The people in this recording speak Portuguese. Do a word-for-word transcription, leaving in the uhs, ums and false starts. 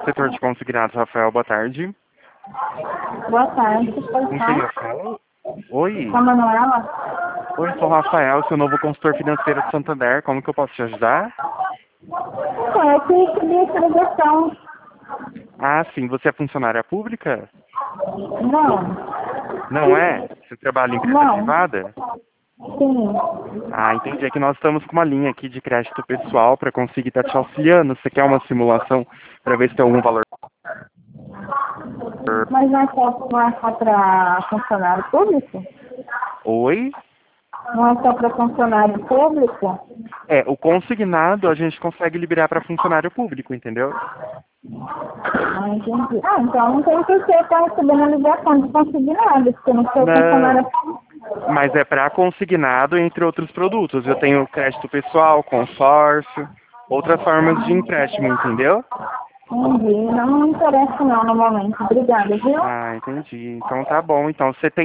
Setor de consignados, Rafael, boa tarde. Boa tarde, Com quem eu falo? Oi. Com a Manuela? Oi, sou o Rafael, seu novo consultor financeiro de Santander. Como que eu posso te ajudar? Então, eu queria pedir essa ligação. Ah, sim. Você é funcionária pública? Não. Não é? Você trabalha em empresa Não. privada? Sim. Ah, entendi. É que nós estamos com uma linha aqui de crédito pessoal para conseguir estar te auxiliando. Você quer uma simulação para ver se tem algum valor? Mas não é só, não é só para funcionário público? Oi? Não é só para funcionário público? É, o consignado a gente consegue liberar para funcionário público, entendeu? Ah, entendi. Ah, então não tem que ser estar recebendo a ligação de consignado, porque eu não sou funcionária Não, pública. mas é para consignado, entre outros produtos. Eu tenho crédito pessoal, consórcio, outras formas de empréstimo, entendeu? Entendi. Não me interessa não no momento. Obrigada, viu? Ah, entendi. Então tá bom. Então você tem